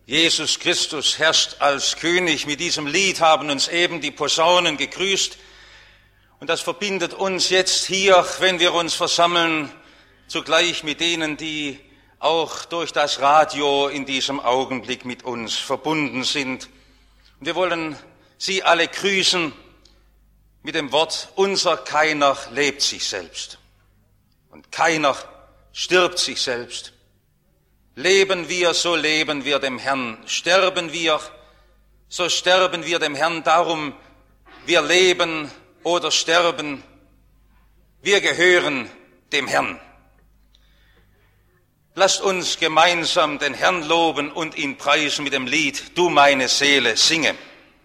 Jesus Christus herrscht als König. Mit diesem Lied haben uns eben die Posaunen gegrüßt. Und das verbindet uns jetzt hier, wenn wir uns versammeln, zugleich mit denen, die auch durch das Radio in diesem Augenblick mit uns verbunden sind. Und wir wollen Sie alle grüßen mit dem Wort: Unser keiner lebt sich selbst und keiner stirbt sich selbst. Leben wir, so leben wir dem Herrn. Sterben wir, so sterben wir dem Herrn. Darum, wir leben oder sterben, wir gehören dem Herrn. Lasst uns gemeinsam den Herrn loben und ihn preisen mit dem Lied Du meine Seele singe.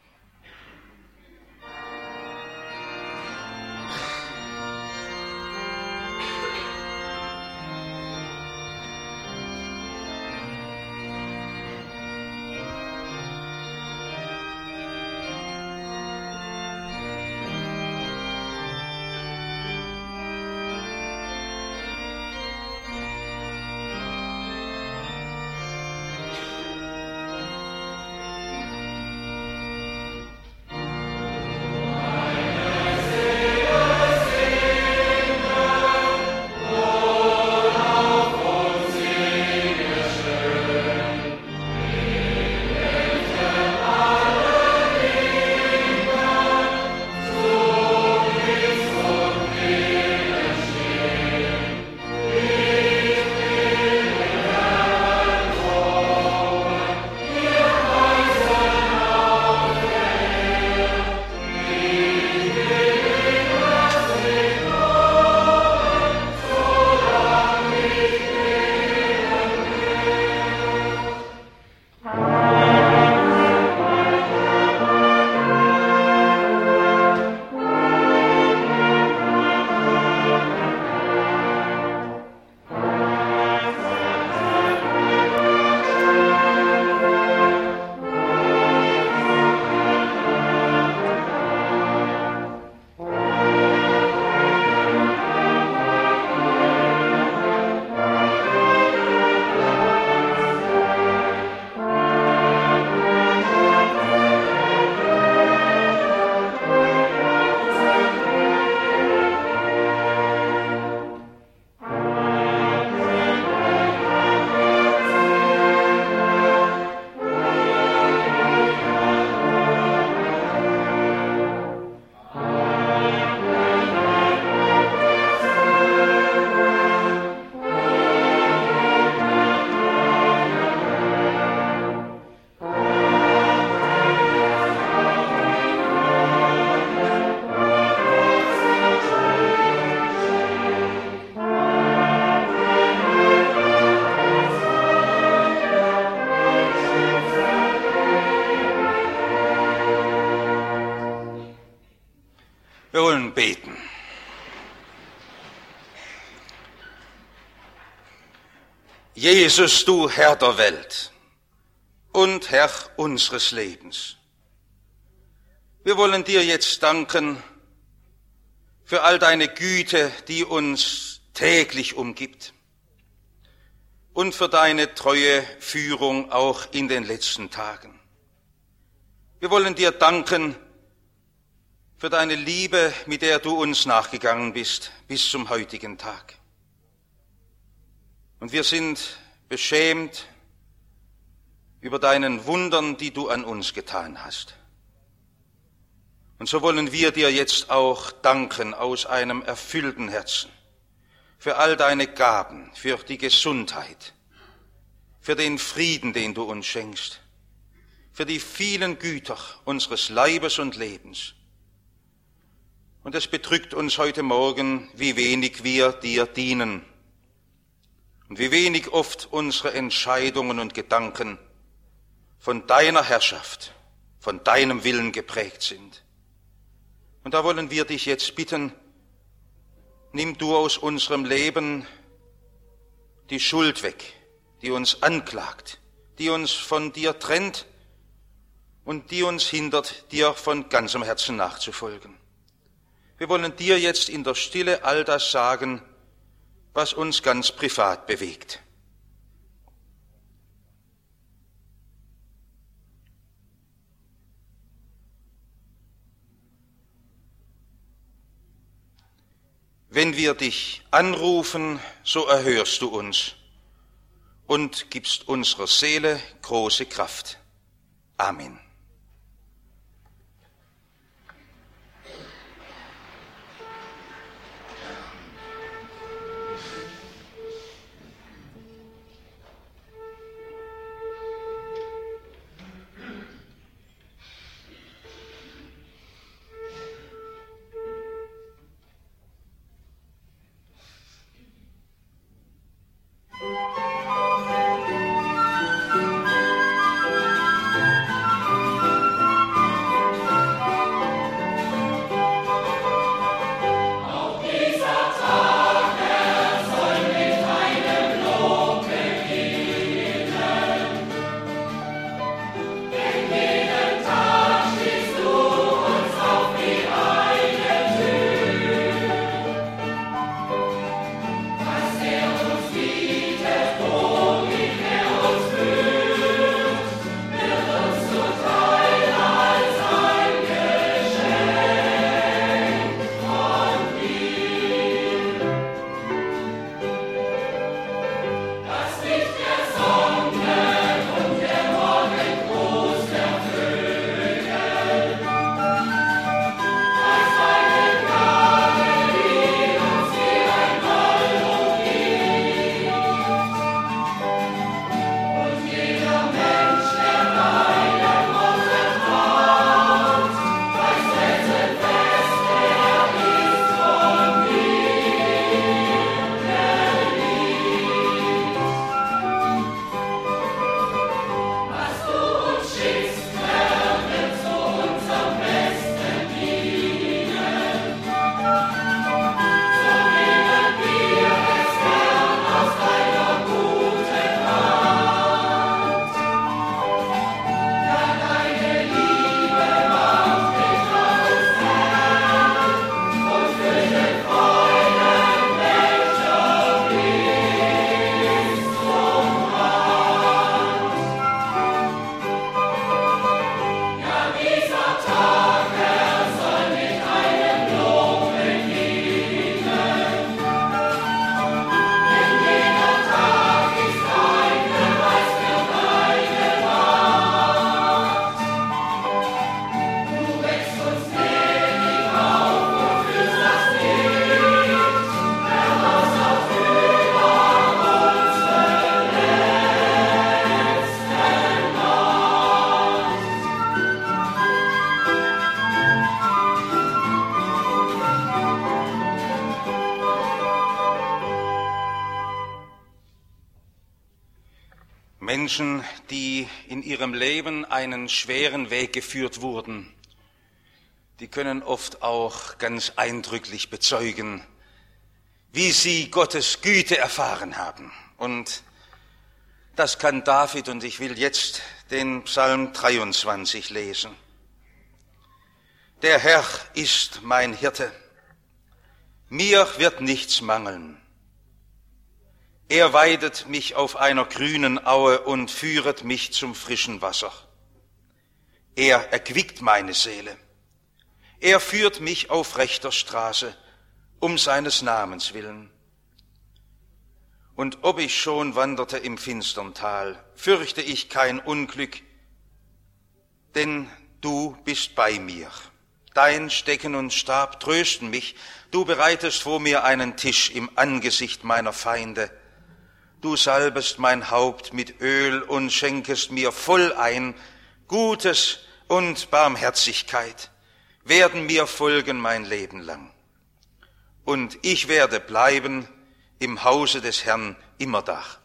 Wir wollen beten. Jesus, du Herr der Welt und Herr unseres Lebens, wir wollen dir jetzt danken für all deine Güte, die uns täglich umgibt, und für deine treue Führung auch in den letzten Tagen. Wir wollen dir danken für deine Liebe, mit der du uns nachgegangen bist bis zum heutigen Tag. Und wir sind beschämt über deinen Wundern, die du an uns getan hast. Und so wollen wir dir jetzt auch danken aus einem erfüllten Herzen für all deine Gaben, für die Gesundheit, für den Frieden, den du uns schenkst, für die vielen Güter unseres Leibes und Lebens. Und es bedrückt uns heute Morgen, wie wenig wir dir dienen und wie wenig oft unsere Entscheidungen und Gedanken von deiner Herrschaft, von deinem Willen geprägt sind. Und da wollen wir dich jetzt bitten, nimm du aus unserem Leben die Schuld weg, die uns anklagt, die uns von dir trennt und die uns hindert, dir von ganzem Herzen nachzufolgen. Wir wollen dir jetzt in der Stille all das sagen, was uns ganz privat bewegt. Wenn wir dich anrufen, so erhörst du uns und gibst unserer Seele große Kraft. Amen. Menschen, die in ihrem Leben einen schweren Weg geführt wurden, die können oft auch ganz eindrücklich bezeugen, wie sie Gottes Güte erfahren haben. Und das kann David, und ich will jetzt den Psalm 23 lesen. Der Herr ist mein Hirte, mir wird nichts mangeln. Er weidet mich auf einer grünen Aue und führet mich zum frischen Wasser. Er erquickt meine Seele. Er führt mich auf rechter Straße, um seines Namens willen. Und ob ich schon wanderte im finstern Tal, fürchte ich kein Unglück, denn du bist bei mir. Dein Stecken und Stab trösten mich. Du bereitest vor mir einen Tisch im Angesicht meiner Feinde. Du salbest mein Haupt mit Öl und schenkest mir voll ein. Gutes und Barmherzigkeit werden mir folgen mein Leben lang. Und ich werde bleiben im Hause des Herrn immerdach.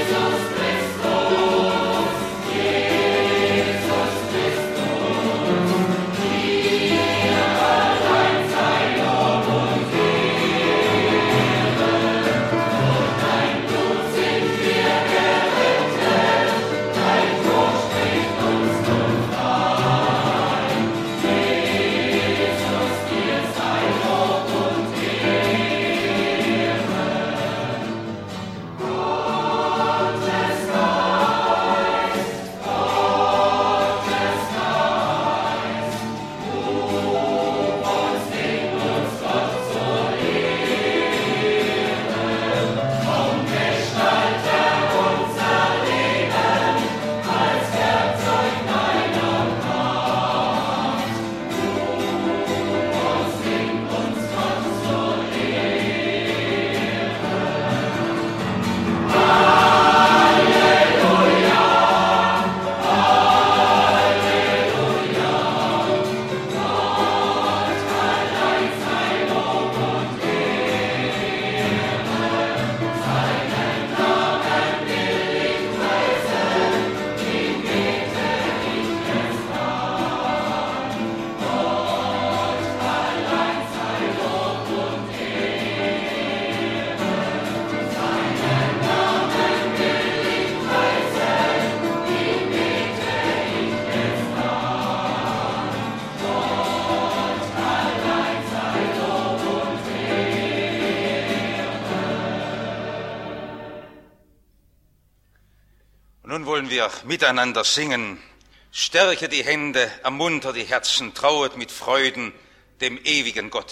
Nun wollen wir miteinander singen. Stärke die Hände, ermunter die Herzen, trauet mit Freuden dem ewigen Gott.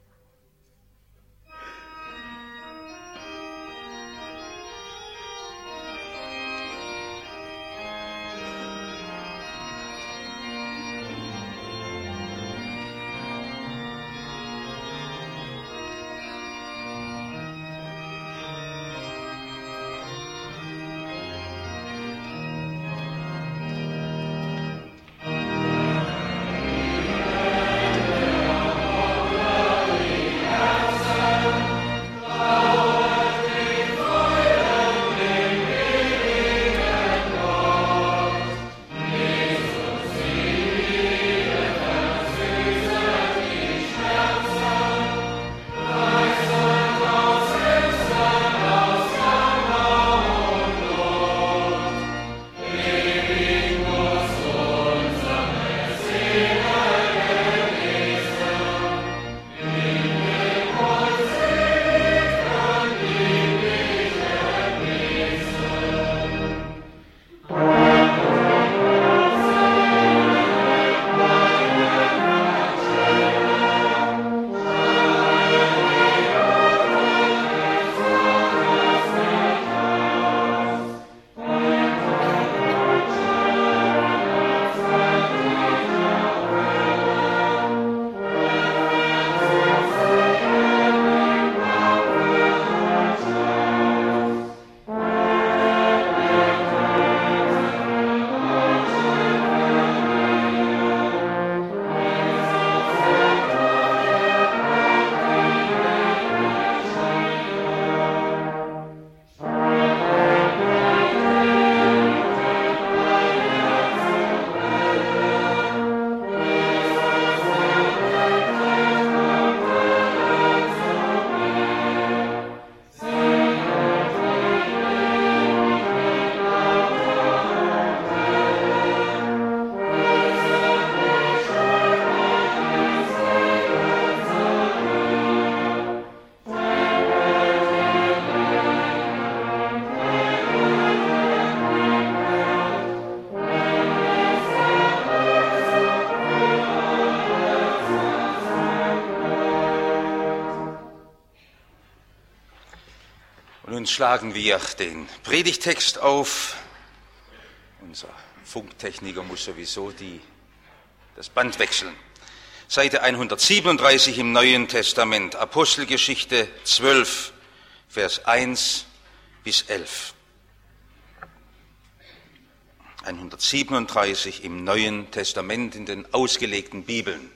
Nun schlagen wir den Predigtext auf. Unser Funktechniker muss sowieso das Band wechseln. Seite 137 im Neuen Testament, Apostelgeschichte 12, Vers 1 bis 11. 137 im Neuen Testament in den ausgelegten Bibeln.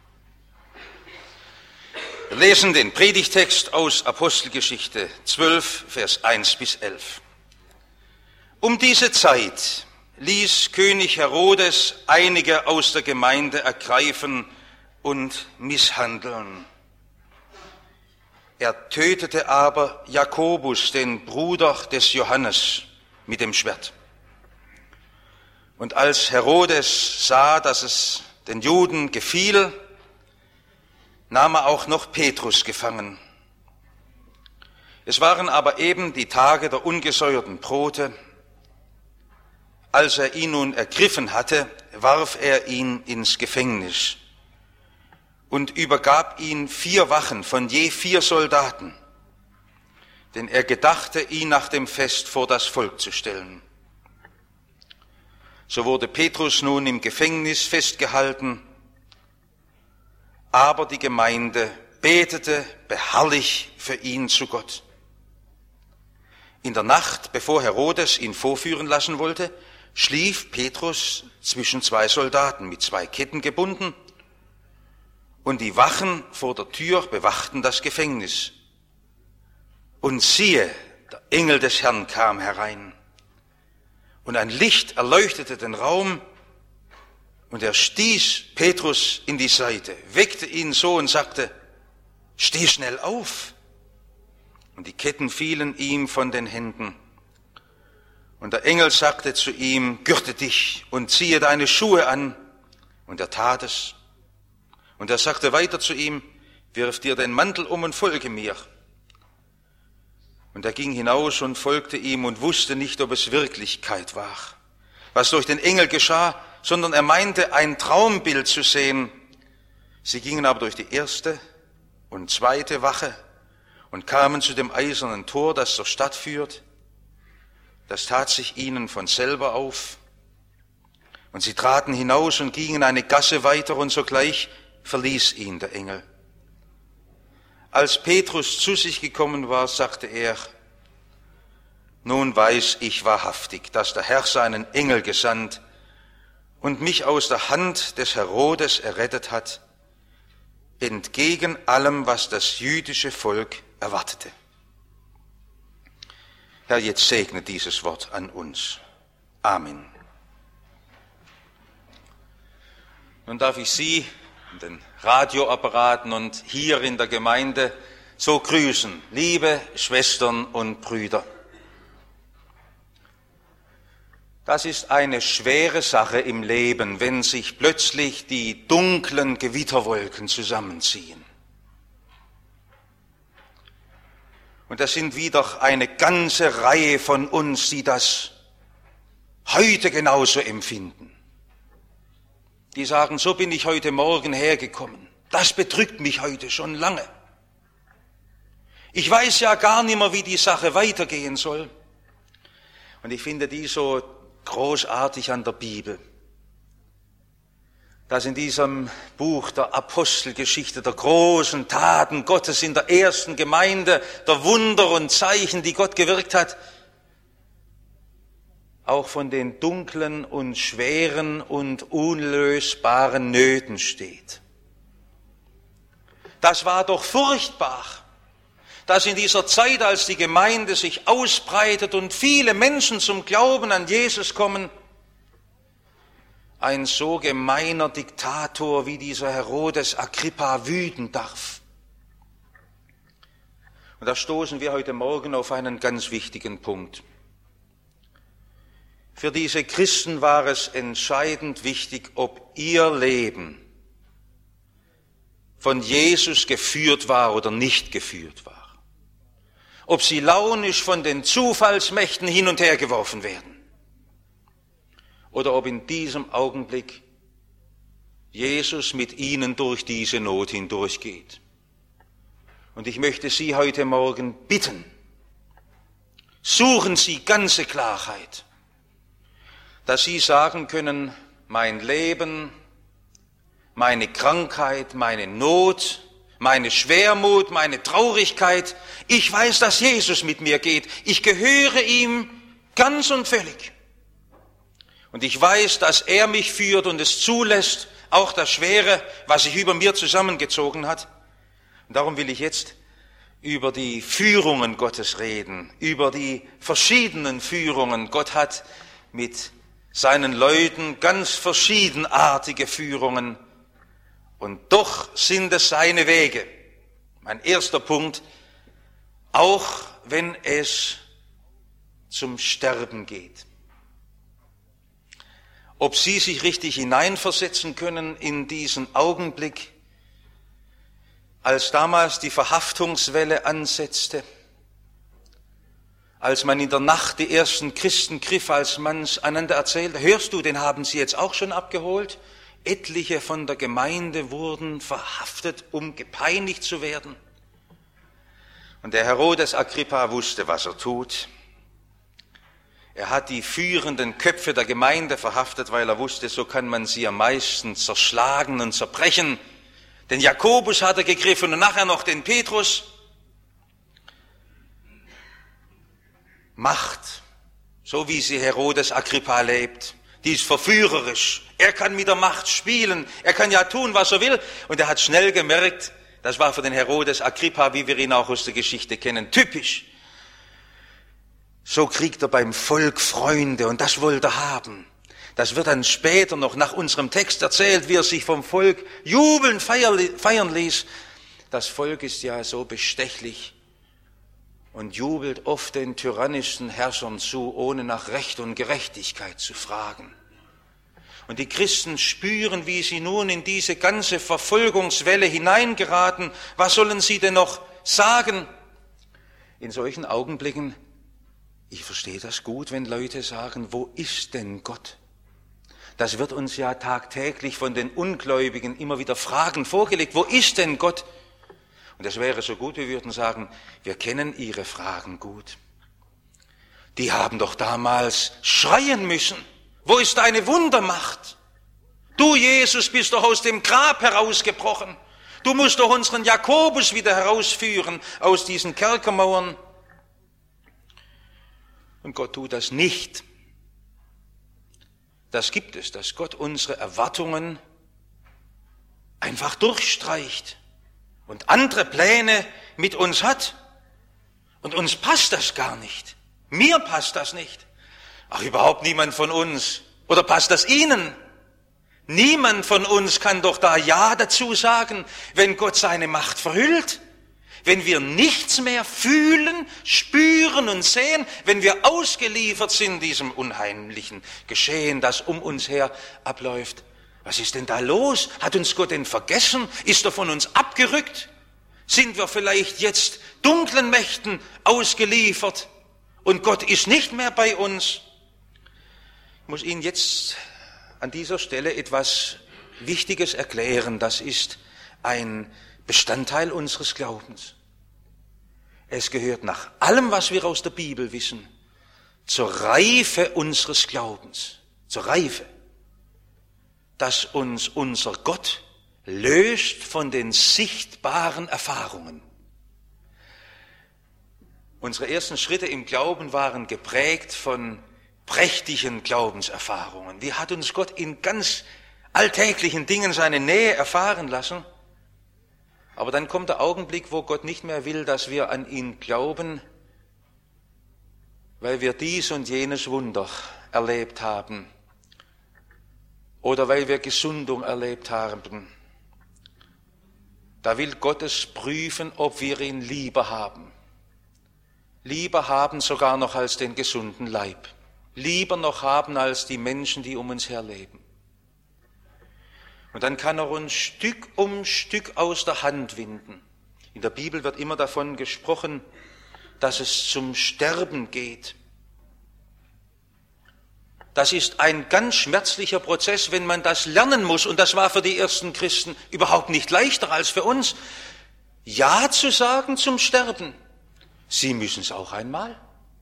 Wir lesen den Predigtext aus Apostelgeschichte 12, Vers 1 bis 11. Um diese Zeit ließ König Herodes einige aus der Gemeinde ergreifen und misshandeln. Er tötete aber Jakobus, den Bruder des Johannes, mit dem Schwert. Und als Herodes sah, dass es den Juden gefiel, nahm er auch noch Petrus gefangen. Es waren aber eben die Tage der ungesäuerten Brote. Als er ihn nun ergriffen hatte, warf er ihn ins Gefängnis und übergab ihn 4 Wachen von je 4 Soldaten, denn er gedachte, ihn nach dem Fest vor das Volk zu stellen. So wurde Petrus nun im Gefängnis festgehalten, aber die Gemeinde betete beharrlich für ihn zu Gott. In der Nacht, bevor Herodes ihn vorführen lassen wollte, schlief Petrus zwischen 2 Soldaten mit 2 Ketten gebunden, und die Wachen vor der Tür bewachten das Gefängnis. Und siehe, der Engel des Herrn kam herein, und ein Licht erleuchtete den Raum, und er stieß Petrus in die Seite, weckte ihn so und sagte: Steh schnell auf. Und die Ketten fielen ihm von den Händen. Und der Engel sagte zu ihm: Gürte dich und ziehe deine Schuhe an. Und er tat es. Und er sagte weiter zu ihm: Wirf dir den Mantel um und folge mir. Und er ging hinaus und folgte ihm und wusste nicht, ob es Wirklichkeit war, was durch den Engel geschah, sondern er meinte, ein Traumbild zu sehen. Sie gingen aber durch die 1. und 2. Wache und kamen zu dem eisernen Tor, das zur Stadt führt. Das tat sich ihnen von selber auf. Und sie traten hinaus und gingen eine Gasse weiter, und sogleich verließ ihn der Engel. Als Petrus zu sich gekommen war, sagte er: Nun weiß ich wahrhaftig, dass der Herr seinen Engel gesandt und mich aus der Hand des Herodes errettet hat, entgegen allem, was das jüdische Volk erwartete. Herr, jetzt segne dieses Wort an uns. Amen. Nun darf ich Sie an den Radioapparaten und hier in der Gemeinde so grüßen, liebe Schwestern und Brüder. Das ist eine schwere Sache im Leben, wenn sich plötzlich die dunklen Gewitterwolken zusammenziehen. Und das sind wieder eine ganze Reihe von uns, die das heute genauso empfinden. Die sagen: So bin ich heute Morgen hergekommen. Das bedrückt mich heute schon lange. Ich weiß ja gar nicht mehr, wie die Sache weitergehen soll. Und ich finde die so großartig an der Bibel, dass in diesem Buch der Apostelgeschichte, der großen Taten Gottes in der ersten Gemeinde, der Wunder und Zeichen, die Gott gewirkt hat, auch von den dunklen und schweren und unlösbaren Nöten steht. Das war doch furchtbar, dass in dieser Zeit, als die Gemeinde sich ausbreitet und viele Menschen zum Glauben an Jesus kommen, ein so gemeiner Diktator wie dieser Herodes Agrippa wüten darf. Und da stoßen wir heute Morgen auf einen ganz wichtigen Punkt. Für diese Christen war es entscheidend wichtig, ob ihr Leben von Jesus geführt war oder nicht geführt war. Ob sie launisch von den Zufallsmächten hin und her geworfen werden. Oder ob in diesem Augenblick Jesus mit ihnen durch diese Not hindurchgeht. Und ich möchte Sie heute Morgen bitten, suchen Sie ganze Klarheit, dass Sie sagen können: Mein Leben, meine Krankheit, meine Not, meine Schwermut, meine Traurigkeit, ich weiß, dass Jesus mit mir geht. Ich gehöre ihm ganz und völlig. Und ich weiß, dass er mich führt und es zulässt, auch das Schwere, was sich über mir zusammengezogen hat. Und darum will ich jetzt über die Führungen Gottes reden, über die verschiedenen Führungen. Gott hat mit seinen Leuten ganz verschiedenartige Führungen und doch sind es seine Wege. Mein erster Punkt, auch wenn es zum Sterben geht. Ob Sie sich richtig hineinversetzen können in diesen Augenblick, als damals die Verhaftungswelle ansetzte, als man in der Nacht die ersten Christen griff, als man es einander erzählte, hörst du, den haben sie jetzt auch schon abgeholt? Etliche von der Gemeinde wurden verhaftet, um gepeinigt zu werden. Und der Herodes Agrippa wusste, was er tut. Er hat die führenden Köpfe der Gemeinde verhaftet, weil er wusste, so kann man sie am meisten zerschlagen und zerbrechen. Den Jakobus hat er gegriffen und nachher noch den Petrus. Macht, so wie sie Herodes Agrippa lebt, die ist verführerisch. Er kann mit der Macht spielen, er kann ja tun, was er will. Und er hat schnell gemerkt, das war für den Herodes Agrippa, wie wir ihn auch aus der Geschichte kennen, typisch. So kriegt er beim Volk Freunde und das wollte er haben. Das wird dann später noch nach unserem Text erzählt, wie er sich vom Volk jubelnd feiern ließ. Das Volk ist ja so bestechlich und jubelt oft den tyrannischen Herrschern zu, ohne nach Recht und Gerechtigkeit zu fragen. Und die Christen spüren, wie sie nun in diese ganze Verfolgungswelle hineingeraten. Was sollen sie denn noch sagen? In solchen Augenblicken, ich verstehe das gut, wenn Leute sagen, wo ist denn Gott? Das wird uns ja tagtäglich von den Ungläubigen immer wieder Fragen vorgelegt. Wo ist denn Gott? Und es wäre so gut, wir würden sagen, wir kennen ihre Fragen gut. Die haben doch damals schreien müssen. Wo ist deine Wundermacht? Du, Jesus, bist doch aus dem Grab herausgebrochen. Du musst doch unseren Jakobus wieder herausführen aus diesen Kerkermauern. Und Gott tut das nicht. Das gibt es, dass Gott unsere Erwartungen einfach durchstreicht und andere Pläne mit uns hat. Und uns passt das gar nicht. Mir passt das nicht. Ach, überhaupt niemand von uns. Oder passt das Ihnen? Niemand von uns kann doch da Ja dazu sagen, wenn Gott seine Macht verhüllt. Wenn wir nichts mehr fühlen, spüren und sehen, wenn wir ausgeliefert sind diesem unheimlichen Geschehen, das um uns her abläuft. Was ist denn da los? Hat uns Gott denn vergessen? Ist er von uns abgerückt? Sind wir vielleicht jetzt dunklen Mächten ausgeliefert und Gott ist nicht mehr bei uns? Ich muss Ihnen jetzt an dieser Stelle etwas Wichtiges erklären. Das ist ein Bestandteil unseres Glaubens. Es gehört nach allem, was wir aus der Bibel wissen, zur Reife unseres Glaubens, zur Reife, dass uns unser Gott löst von den sichtbaren Erfahrungen. Unsere ersten Schritte im Glauben waren geprägt von prächtigen Glaubenserfahrungen. Wie hat uns Gott in ganz alltäglichen Dingen seine Nähe erfahren lassen? Aber dann kommt der Augenblick, wo Gott nicht mehr will, dass wir an ihn glauben, weil wir dies und jenes Wunder erlebt haben oder weil wir Gesundung erlebt haben. Da will Gott es prüfen, ob wir ihn lieber haben. Lieber haben sogar noch als den gesunden Leib. Lieber noch haben als die Menschen, die um uns her leben. Und dann kann er uns Stück um Stück aus der Hand winden. In der Bibel wird immer davon gesprochen, dass es zum Sterben geht. Das ist ein ganz schmerzlicher Prozess, wenn man das lernen muss. Und das war für die ersten Christen überhaupt nicht leichter als für uns. Ja zu sagen zum Sterben. Sie müssen es auch einmal.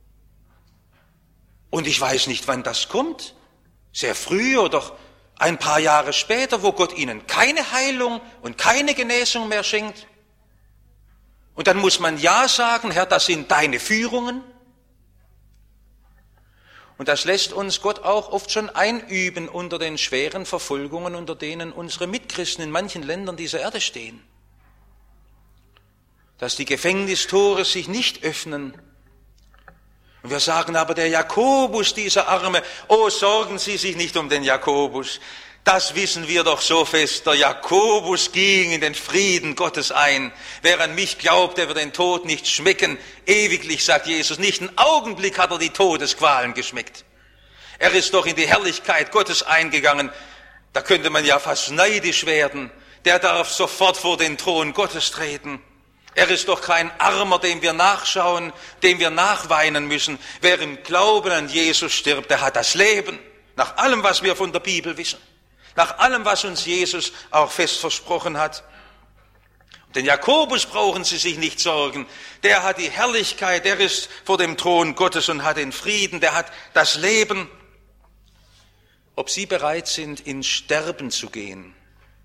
Und ich weiß nicht, wann das kommt. Sehr früh oder ein paar Jahre später, wo Gott ihnen keine Heilung und keine Genesung mehr schenkt. Und dann muss man Ja sagen, Herr, das sind deine Führungen. Und das lässt uns Gott auch oft schon einüben unter den schweren Verfolgungen, unter denen unsere Mitchristen in manchen Ländern dieser Erde stehen. dass die Gefängnistore sich nicht öffnen. Und wir sagen aber, der Jakobus, dieser Arme, oh, sorgen Sie sich nicht um den Jakobus. Das wissen wir doch so fest. Der Jakobus ging in den Frieden Gottes ein. Wer an mich glaubt, der wird den Tod nicht schmecken. Ewiglich, sagt Jesus, nicht einen Augenblick hat er die Todesqualen geschmeckt. Er ist doch in die Herrlichkeit Gottes eingegangen. Da könnte man ja fast neidisch werden. Der darf sofort vor den Thron Gottes treten. Er ist doch kein Armer, dem wir nachschauen, dem wir nachweinen müssen. Wer im Glauben an Jesus stirbt, der hat das Leben. Nach allem, was wir von der Bibel wissen. Nach allem, was uns Jesus auch fest versprochen hat. Den Jakobus brauchen Sie sich nicht sorgen. Der hat die Herrlichkeit, der ist vor dem Thron Gottes und hat den Frieden, der hat das Leben. Ob Sie bereit sind, ins Sterben zu gehen.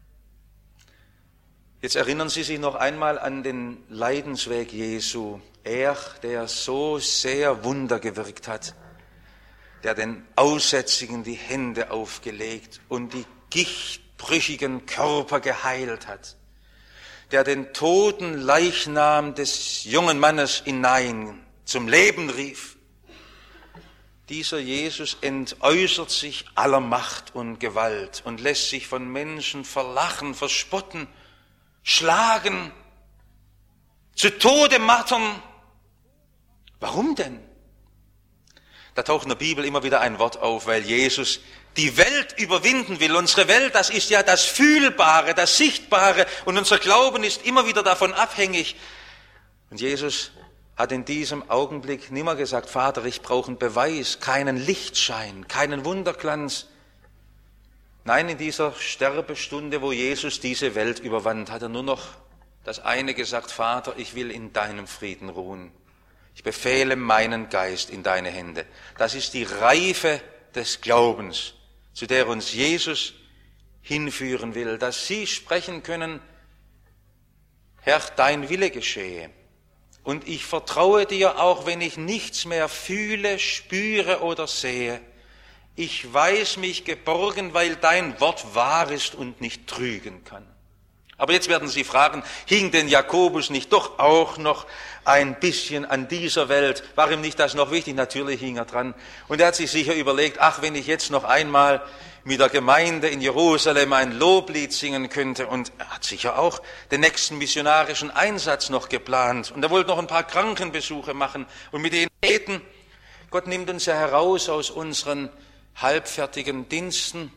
Jetzt erinnern Sie sich noch einmal an den Leidensweg Jesu. Er, der so sehr Wunder gewirkt hat, der den Aussätzigen die Hände aufgelegt und die gichtbrüchigen Körper geheilt hat, der den toten Leichnam des jungen Mannes hinein zum Leben rief. Dieser Jesus entäußert sich aller Macht und Gewalt und lässt sich von Menschen verlachen, verspotten, schlagen, zu Tode martern. Warum denn? Da taucht in der Bibel immer wieder ein Wort auf, weil Jesus die Welt überwinden will. Unsere Welt, das ist ja das Fühlbare, das Sichtbare und unser Glauben ist immer wieder davon abhängig. Und Jesus hat in diesem Augenblick nimmer gesagt, Vater, ich brauche einen Beweis, keinen Lichtschein, keinen Wunderglanz. Nein, in dieser Sterbestunde, wo Jesus diese Welt überwand, hat er nur noch das eine gesagt, Vater, ich will in deinem Frieden ruhen. Ich befehle meinen Geist in deine Hände. Das ist die Reife des Glaubens, zu der uns Jesus hinführen will, dass Sie sprechen können, Herr, dein Wille geschehe. Und ich vertraue dir, auch wenn ich nichts mehr fühle, spüre oder sehe. Ich weiß mich geborgen, weil dein Wort wahr ist und nicht trügen kann. Aber jetzt werden Sie fragen, hing denn Jakobus nicht doch auch noch ein bisschen an dieser Welt? War ihm nicht das noch wichtig? Natürlich hing er dran. Und er hat sich sicher überlegt, ach, wenn ich jetzt noch einmal mit der Gemeinde in Jerusalem ein Loblied singen könnte. Und er hat sicher auch den nächsten missionarischen Einsatz noch geplant. Und er wollte noch ein paar Krankenbesuche machen und mit denen beten. Gott nimmt uns ja heraus aus unseren halbfertigen Diensten.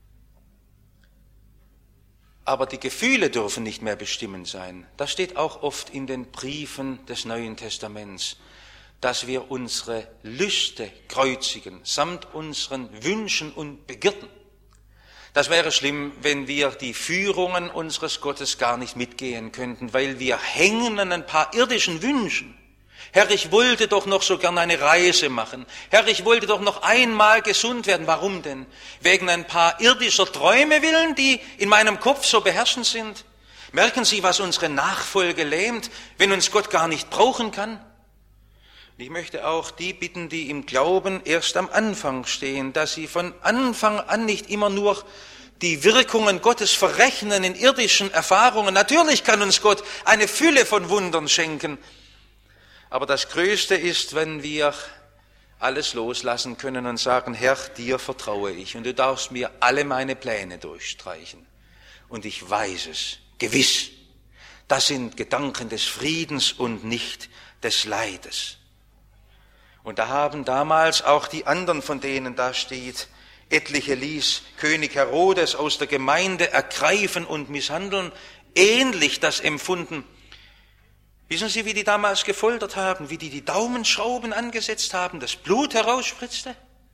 Aber die Gefühle dürfen nicht mehr bestimmend sein. Das steht auch oft in den Briefen des Neuen Testaments, dass wir unsere Lüste kreuzigen, samt unseren Wünschen und Begierden. Das wäre schlimm, wenn wir die Führungen unseres Gottes gar nicht mitgehen könnten, weil wir hängen an ein paar irdischen Wünschen. Herr, ich wollte doch noch so gern eine Reise machen. Herr, ich wollte doch noch einmal gesund werden. Warum denn? Wegen ein paar irdischer Träume willen, die in meinem Kopf so beherrschend sind? Merken Sie, was unsere Nachfolge lähmt, wenn uns Gott gar nicht brauchen kann? Ich möchte auch die bitten, die im Glauben erst am Anfang stehen, dass sie von Anfang an nicht immer nur die Wirkungen Gottes verrechnen in irdischen Erfahrungen. Natürlich kann uns Gott eine Fülle von Wundern schenken. Aber das Größte ist, wenn wir alles loslassen können und sagen, Herr, dir vertraue ich und du darfst mir alle meine Pläne durchstreichen. Und ich weiß es, gewiss, das sind Gedanken des Friedens und nicht des Leides. Und da haben damals auch die anderen, von denen da steht, etliche ließ König Herodes aus der Gemeinde ergreifen und misshandeln, ähnlich das empfunden. Wissen Sie, wie die damals gefoltert haben, wie die Daumenschrauben angesetzt haben, das Blut herausspritzte?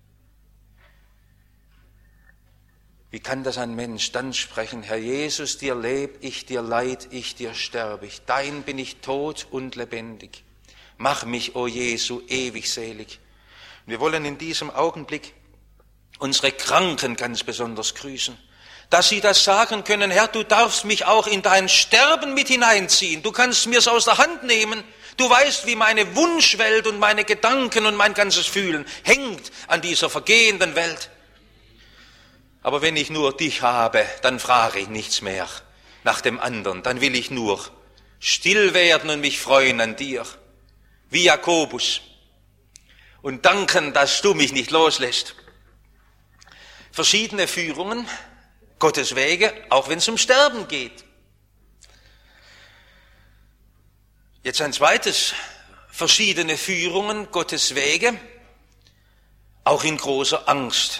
Wie kann das ein Mensch dann sprechen, Herr Jesus, dir leb, ich dir leid, ich dir sterbe, dein bin ich tot und lebendig. Mach mich, o Jesu, ewig selig. Wir wollen in diesem Augenblick unsere Kranken ganz besonders grüßen, dass sie das sagen können, Herr, du darfst mich auch in dein Sterben mit hineinziehen, du kannst mir's aus der Hand nehmen, du weißt, wie meine Wunschwelt und meine Gedanken und mein ganzes Fühlen hängt an dieser vergehenden Welt. Aber wenn ich nur dich habe, dann frage ich nichts mehr nach dem anderen, dann will ich nur still werden und mich freuen an dir, wie Jakobus, und danken, dass du mich nicht loslässt. Verschiedene Führungen, Gottes Wege, auch wenn es um Sterben geht. Jetzt ein zweites, verschiedene Führungen, Gottes Wege, auch in großer Angst.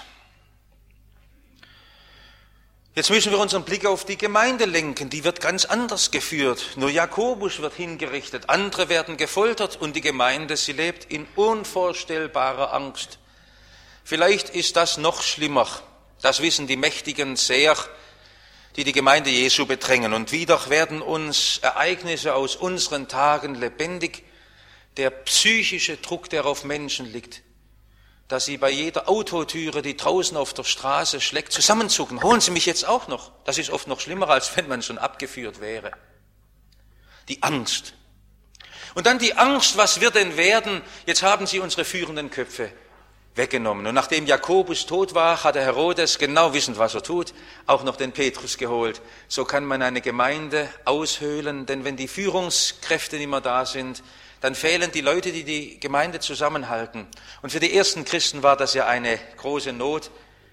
Jetzt müssen wir unseren Blick auf die Gemeinde lenken, die wird ganz anders geführt. Nur Jakobus wird hingerichtet, andere werden gefoltert und die Gemeinde, sie lebt in unvorstellbarer Angst. Vielleicht ist das noch schlimmer, das wissen die Mächtigen sehr, die Gemeinde Jesu bedrängen. Und wieder werden uns Ereignisse aus unseren Tagen lebendig, der psychische Druck, der auf Menschen liegt, dass sie bei jeder Autotüre, die draußen auf der Straße schlägt, zusammenzucken. Holen Sie mich jetzt auch noch. Das ist oft noch schlimmer, als wenn man schon abgeführt wäre. Die Angst. Und dann die Angst, was wird denn werden? Jetzt haben sie unsere führenden Köpfe weggenommen. Und nachdem Jakobus tot war, hat der Herodes, genau wissend, was er tut, auch noch den Petrus geholt. So kann man eine Gemeinde aushöhlen, denn wenn die Führungskräfte nicht mehr da sind, dann fehlen die Leute, die die Gemeinde zusammenhalten. Und für die ersten Christen war das ja eine große Not.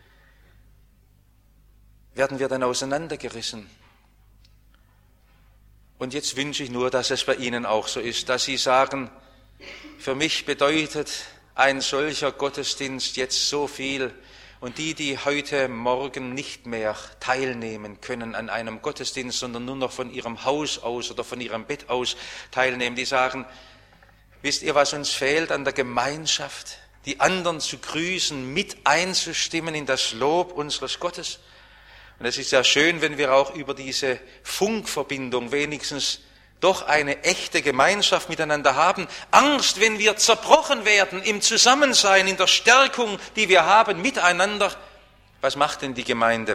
Werden wir dann auseinandergerissen? Und jetzt wünsche ich nur, dass es bei Ihnen auch so ist, dass Sie sagen, für mich bedeutet ein solcher Gottesdienst jetzt so viel. Und die heute Morgen nicht mehr teilnehmen können an einem Gottesdienst, sondern nur noch von ihrem Haus aus oder von ihrem Bett aus teilnehmen, die sagen, wisst ihr, was uns fehlt an der Gemeinschaft? Die anderen zu grüßen, mit einzustimmen in das Lob unseres Gottes. Und es ist ja schön, wenn wir auch über diese Funkverbindung wenigstens doch eine echte Gemeinschaft miteinander haben. Angst, wenn wir zerbrochen werden im Zusammensein, in der Stärkung, die wir haben miteinander. Was macht denn die Gemeinde?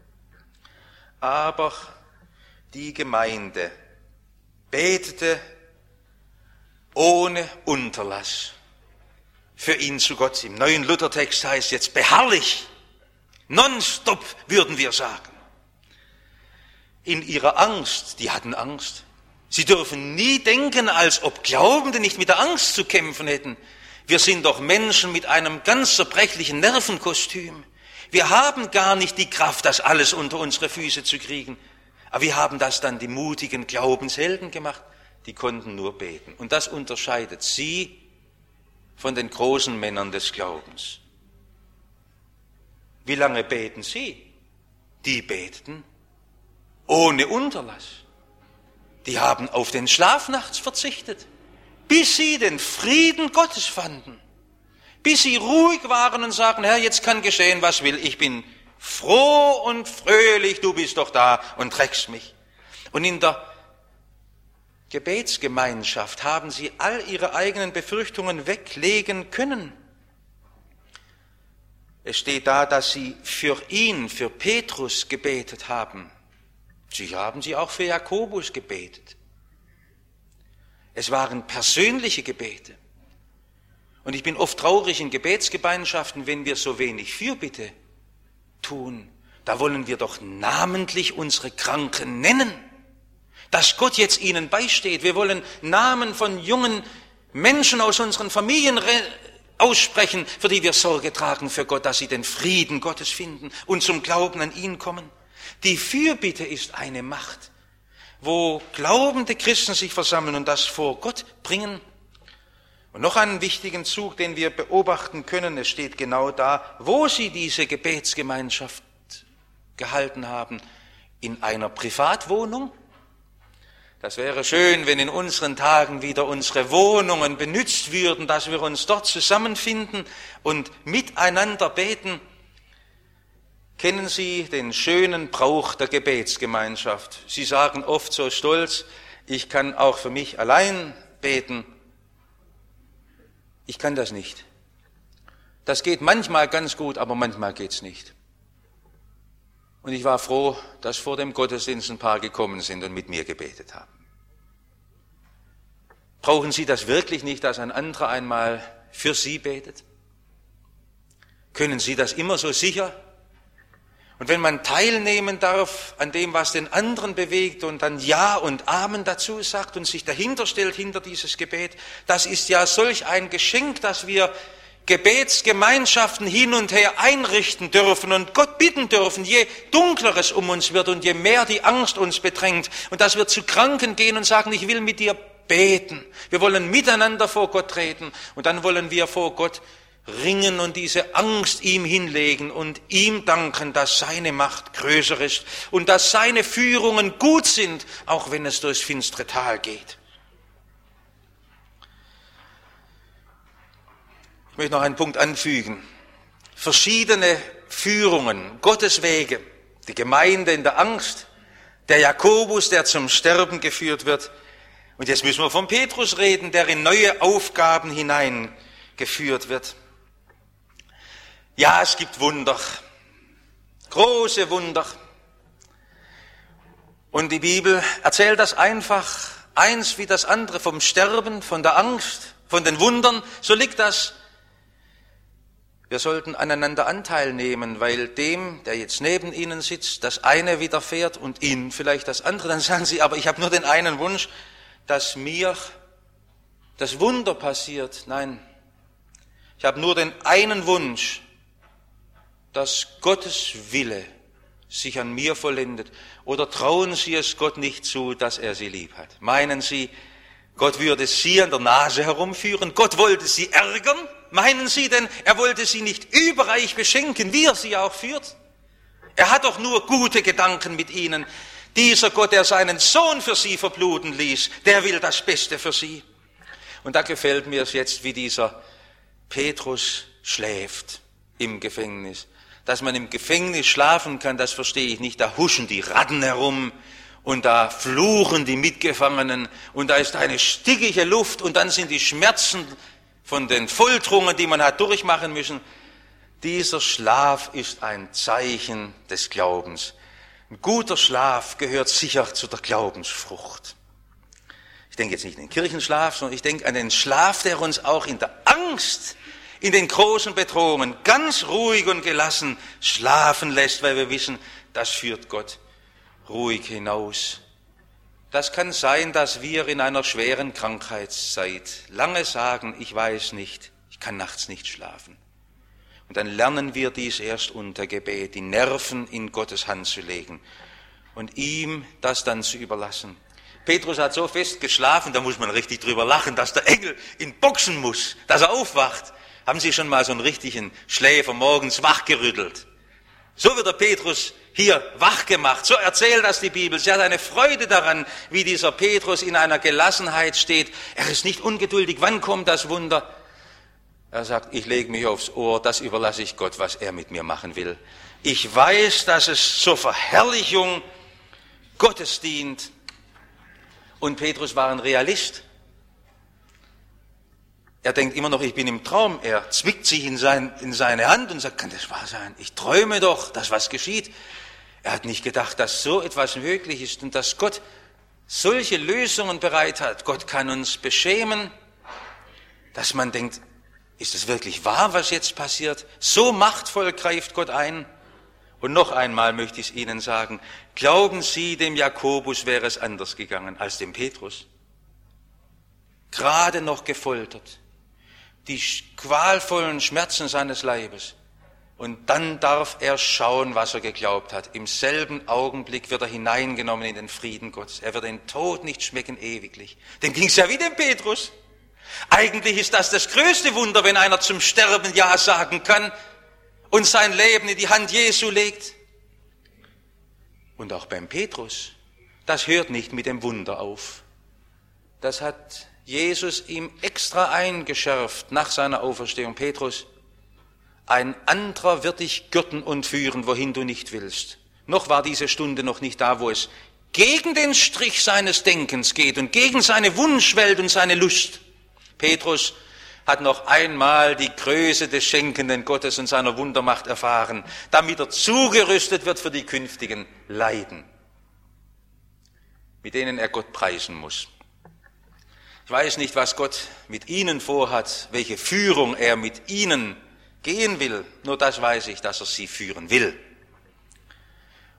Aber die Gemeinde betete ohne Unterlass für ihn zu Gott. Im neuen Luthertext heißt jetzt beharrlich, nonstop würden wir sagen. In ihrer Angst, die hatten Angst. Sie dürfen nie denken, als ob Glaubende nicht mit der Angst zu kämpfen hätten. Wir sind doch Menschen mit einem ganz zerbrechlichen Nervenkostüm. Wir haben gar nicht die Kraft, das alles unter unsere Füße zu kriegen. Aber wie haben das dann die mutigen Glaubenshelden gemacht? Die konnten nur beten. Und das unterscheidet sie von den großen Männern des Glaubens. Wie lange beten sie? Die beteten ohne Unterlass. Die haben auf den Schlaf nachts verzichtet, bis sie den Frieden Gottes fanden. Bis sie ruhig waren und sagen, Herr, jetzt kann geschehen, was will. Ich bin froh und fröhlich, du bist doch da und trägst mich. Und in der Gebetsgemeinschaft haben sie all ihre eigenen Befürchtungen weglegen können. Es steht da, dass sie für ihn, für Petrus gebetet haben. Sicher haben sie auch für Jakobus gebetet. Es waren persönliche Gebete. Und ich bin oft traurig in Gebetsgemeinschaften, wenn wir so wenig Fürbitte tun. Da wollen wir doch namentlich unsere Kranken nennen, dass Gott jetzt ihnen beisteht. Wir wollen Namen von jungen Menschen aus unseren Familien aussprechen, für die wir Sorge tragen für Gott, dass sie den Frieden Gottes finden und zum Glauben an ihn kommen. Die Fürbitte ist eine Macht, wo glaubende Christen sich versammeln und das vor Gott bringen. Und noch einen wichtigen Zug, den wir beobachten können, es steht genau da, wo sie diese Gebetsgemeinschaft gehalten haben, in einer Privatwohnung. Das wäre schön, wenn in unseren Tagen wieder unsere Wohnungen benützt würden, dass wir uns dort zusammenfinden und miteinander beten. Kennen Sie den schönen Brauch der Gebetsgemeinschaft? Sie sagen oft so stolz, ich kann auch für mich allein beten. Ich kann das nicht. Das geht manchmal ganz gut, aber manchmal geht's nicht. Und ich war froh, dass vor dem Gottesdienst ein paar gekommen sind und mit mir gebetet haben. Brauchen Sie das wirklich nicht, dass ein anderer einmal für Sie betet? Können Sie das immer so sicher? Und wenn man teilnehmen darf an dem, was den anderen bewegt und dann Ja und Amen dazu sagt und sich dahinter stellt, hinter dieses Gebet, das ist ja solch ein Geschenk, dass wir Gebetsgemeinschaften hin und her einrichten dürfen und Gott bitten dürfen, je dunkler es um uns wird und je mehr die Angst uns bedrängt und dass wir zu Kranken gehen und sagen, ich will mit dir beten. Wir wollen miteinander vor Gott treten und dann wollen wir vor Gott ringen und diese Angst ihm hinlegen und ihm danken, dass seine Macht größer ist und dass seine Führungen gut sind, auch wenn es durchs finstere Tal geht. Ich möchte noch einen Punkt anfügen. Verschiedene Führungen, Gottes Wege, die Gemeinde in der Angst, der Jakobus, der zum Sterben geführt wird. Und jetzt müssen wir von Petrus reden, der in neue Aufgaben hineingeführt wird. Ja, es gibt Wunder, große Wunder. Und die Bibel erzählt das einfach, eins wie das andere, vom Sterben, von der Angst, von den Wundern. So liegt das. Wir sollten aneinander Anteil nehmen, weil dem, der jetzt neben Ihnen sitzt, das eine widerfährt und Ihnen vielleicht das andere. Dann sagen Sie, aber ich habe nur den einen Wunsch, dass mir das Wunder passiert. Nein, ich habe nur den einen Wunsch, dass Gottes Wille sich an mir vollendet. Oder trauen Sie es Gott nicht zu, dass er Sie lieb hat? Meinen Sie, Gott würde Sie an der Nase herumführen? Gott wollte Sie ärgern? Meinen Sie denn, er wollte Sie nicht überreich beschenken, wie er Sie auch führt? Er hat doch nur gute Gedanken mit Ihnen. Dieser Gott, der seinen Sohn für Sie verbluten ließ, der will das Beste für Sie. Und da gefällt mir es jetzt, wie dieser Petrus schläft im Gefängnis. Dass man im Gefängnis schlafen kann, das verstehe ich nicht. Da huschen die Ratten herum und da fluchen die Mitgefangenen und da ist eine stickige Luft und dann sind die Schmerzen von den Folterungen, die man hat durchmachen müssen. Dieser Schlaf ist ein Zeichen des Glaubens. Ein guter Schlaf gehört sicher zu der Glaubensfrucht. Ich denke jetzt nicht an den Kirchenschlaf, sondern ich denke an den Schlaf, der uns auch in der Angst, in den großen Bedrohungen ganz ruhig und gelassen schlafen lässt, weil wir wissen, das führt Gott ruhig hinaus. Das kann sein, dass wir in einer schweren Krankheitszeit lange sagen, ich weiß nicht, ich kann nachts nicht schlafen. Und dann lernen wir dies erst unter Gebet, die Nerven in Gottes Hand zu legen und ihm das dann zu überlassen. Petrus hat so fest geschlafen, da muss man richtig drüber lachen, dass der Engel ihn boxen muss, dass er aufwacht. Haben Sie schon mal so einen richtigen Schläfer morgens wachgerüttelt? So wird der Petrus hier wach gemacht. So erzählt das die Bibel. Sie hat eine Freude daran, wie dieser Petrus in einer Gelassenheit steht. Er ist nicht ungeduldig. Wann kommt das Wunder? Er sagt, ich lege mich aufs Ohr, das überlasse ich Gott, was er mit mir machen will. Ich weiß, dass es zur Verherrlichung Gottes dient. Und Petrus war ein Realist. Er denkt immer noch, ich bin im Traum. Er zwickt sich in seine Hand und sagt, kann das wahr sein? Ich träume doch, dass was geschieht. Er hat nicht gedacht, dass so etwas möglich ist und dass Gott solche Lösungen bereit hat. Gott kann uns beschämen, dass man denkt, ist es wirklich wahr, was jetzt passiert? So machtvoll greift Gott ein. Und noch einmal möchte ich es Ihnen sagen, glauben Sie, dem Jakobus wäre es anders gegangen als dem Petrus? Gerade noch gefoltert. Die qualvollen Schmerzen seines Leibes. Und dann darf er schauen, was er geglaubt hat. Im selben Augenblick wird er hineingenommen in den Frieden Gottes. Er wird den Tod nicht schmecken ewiglich. Dem ging es ja wie dem Petrus. Eigentlich ist das größte Wunder, wenn einer zum Sterben Ja sagen kann und sein Leben in die Hand Jesu legt. Und auch beim Petrus, das hört nicht mit dem Wunder auf. Das hat Jesus ihm extra eingeschärft nach seiner Auferstehung. Petrus, ein anderer wird dich gürten und führen, wohin du nicht willst. Noch war diese Stunde noch nicht da, wo es gegen den Strich seines Denkens geht und gegen seine Wunschwelt und seine Lust. Petrus hat noch einmal die Größe des schenkenden Gottes und seiner Wundermacht erfahren, damit er zugerüstet wird für die künftigen Leiden, mit denen er Gott preisen muss. Ich weiß nicht, was Gott mit Ihnen vorhat, welche Führung er mit Ihnen gehen will. Nur das weiß ich, dass er Sie führen will.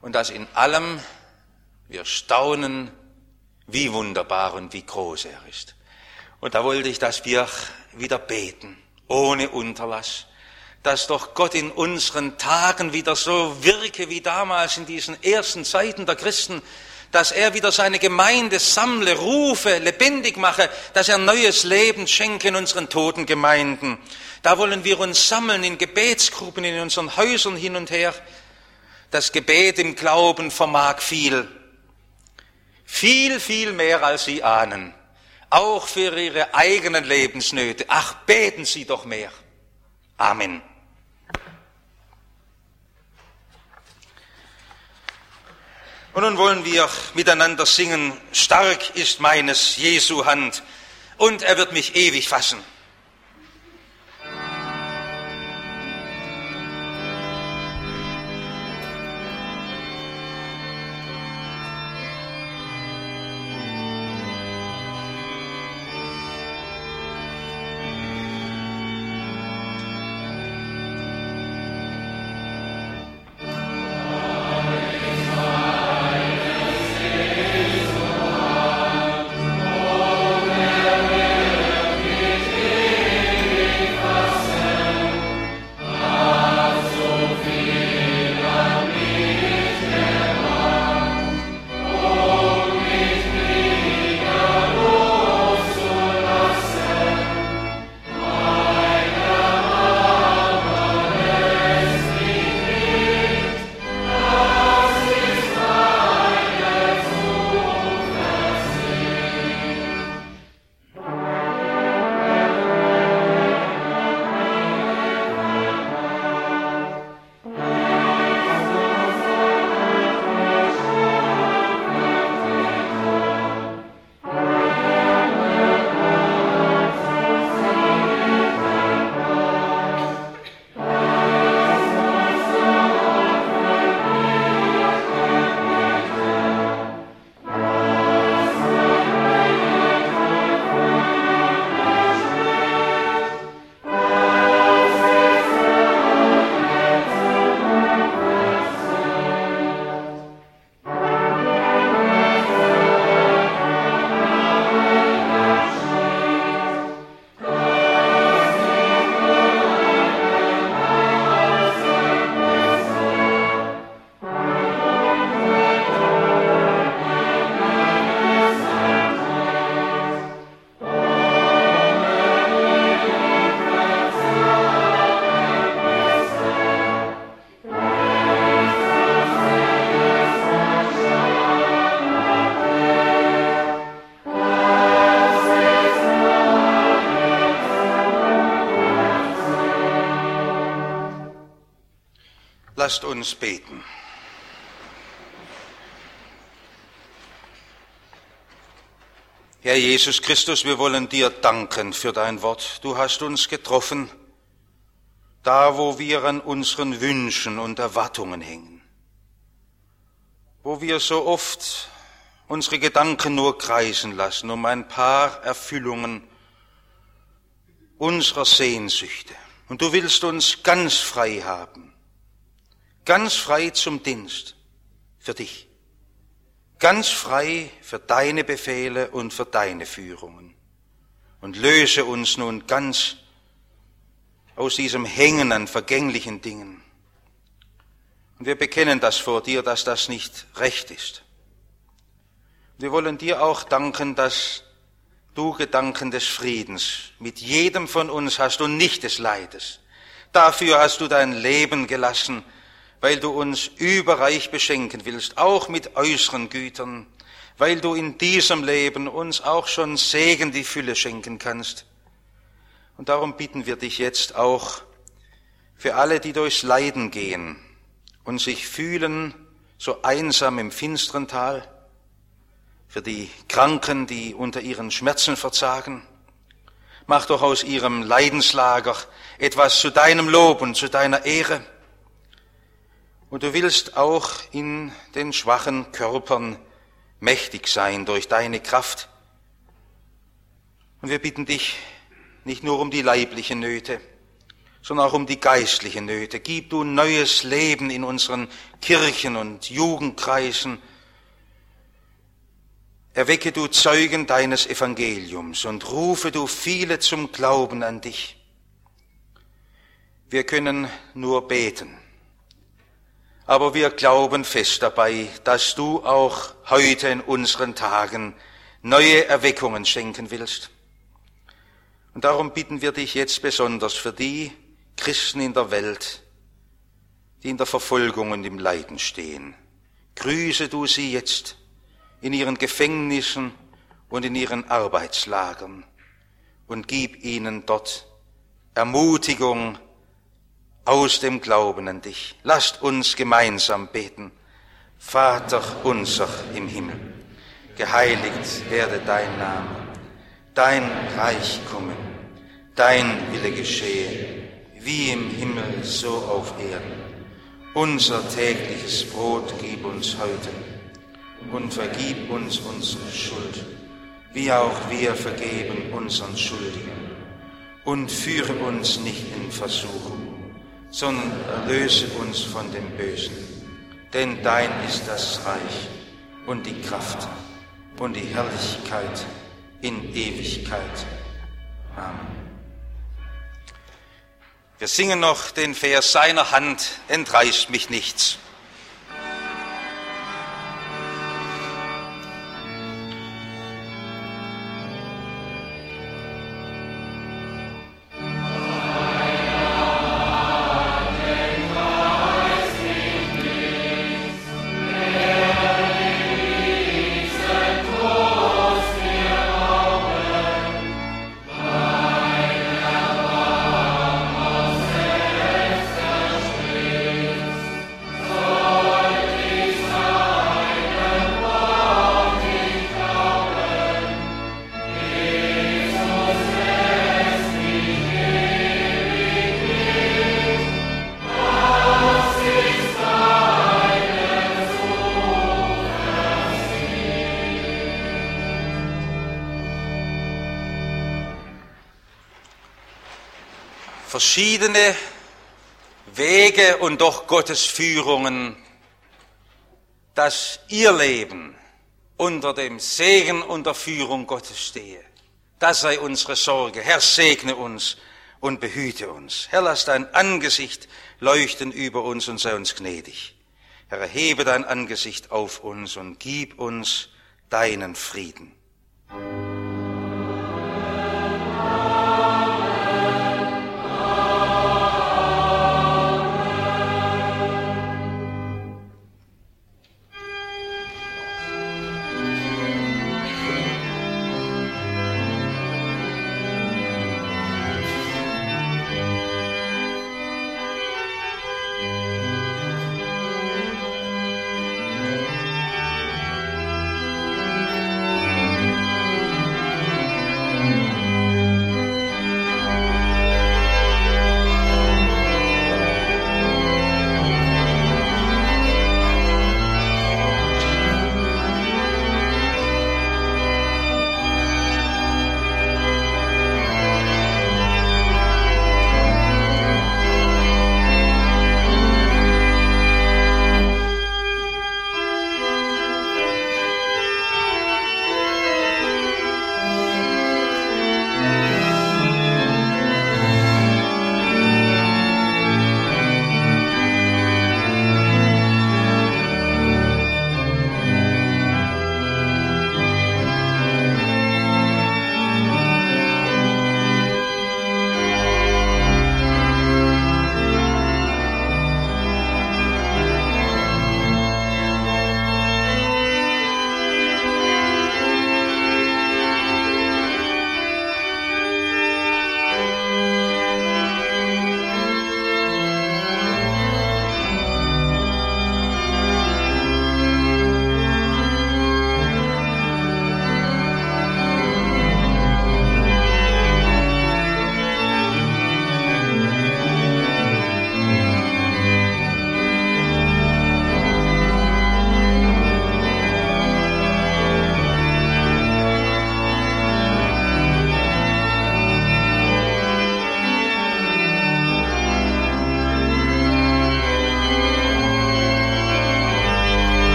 und dass in allem wir staunen, wie wunderbar und wie groß er ist. Und da wollte ich, dass wir wieder beten, ohne Unterlass, dass doch Gott in unseren Tagen wieder so wirke wie damals in diesen ersten Zeiten der Christen, dass er wieder seine Gemeinde sammle, rufe, lebendig mache, dass er neues Leben schenke in unseren toten Gemeinden. Da wollen wir uns sammeln in Gebetsgruppen, in unseren Häusern hin und her. Das Gebet im Glauben vermag viel. Viel, viel mehr als Sie ahnen. Auch für Ihre eigenen Lebensnöte. Ach, beten Sie doch mehr. Amen. Und nun wollen wir miteinander singen, stark ist meines Jesu Hand, und er wird mich ewig fassen. Lasst uns beten. Herr Jesus Christus, wir wollen dir danken für dein Wort. Du hast uns getroffen, da wo wir an unseren Wünschen und Erwartungen hängen, wo wir so oft unsere Gedanken nur kreisen lassen um ein paar Erfüllungen unserer Sehnsüchte. Und du willst uns ganz frei haben, ganz frei zum Dienst für dich, ganz frei für deine Befehle und für deine Führungen. Und löse uns nun ganz aus diesem Hängen an vergänglichen Dingen. Und wir bekennen das vor dir, dass das nicht recht ist. Wir wollen dir auch danken, dass du Gedanken des Friedens mit jedem von uns hast und nicht des Leides. Dafür hast du dein Leben gelassen, weil du uns überreich beschenken willst, auch mit äußeren Gütern, weil du in diesem Leben uns auch schon Segen die Fülle schenken kannst. Und darum bitten wir dich jetzt auch für alle, die durchs Leiden gehen und sich fühlen so einsam im finsteren Tal, für die Kranken, die unter ihren Schmerzen verzagen. Mach doch aus ihrem Leidenslager etwas zu deinem Lob und zu deiner Ehre. Und du willst auch in den schwachen Körpern mächtig sein durch deine Kraft. Und wir bitten dich nicht nur um die leiblichen Nöte, sondern auch um die geistlichen Nöte. Gib du neues Leben in unseren Kirchen und Jugendkreisen. Erwecke du Zeugen deines Evangeliums und rufe du viele zum Glauben an dich. Wir können nur beten, aber wir glauben fest dabei, dass du auch heute in unseren Tagen neue Erweckungen schenken willst. Und darum bitten wir dich jetzt besonders für die Christen in der Welt, die in der Verfolgung und im Leiden stehen. Grüße du sie jetzt in ihren Gefängnissen und in ihren Arbeitslagern und gib ihnen dort Ermutigung aus dem Glauben an dich. Lasst uns gemeinsam beten. Vater unser im Himmel, geheiligt werde dein Name, dein Reich komme, dein Wille geschehe, wie im Himmel so auf Erden. Unser tägliches Brot gib uns heute und vergib uns unsere Schuld, wie auch wir vergeben unseren Schuldigen. Und führe uns nicht in Versuchung, sondern erlöse uns von dem Bösen. Denn dein ist das Reich und die Kraft und die Herrlichkeit in Ewigkeit. Amen. Wir singen noch den Vers: Seiner Hand entreißt mich nichts. Verschiedene Wege und doch Gottes Führungen, dass ihr Leben unter dem Segen und der Führung Gottes stehe. Das sei unsere Sorge. Herr, segne uns und behüte uns. Herr, lass dein Angesicht leuchten über uns und sei uns gnädig. Herr, erhebe dein Angesicht auf uns und gib uns deinen Frieden.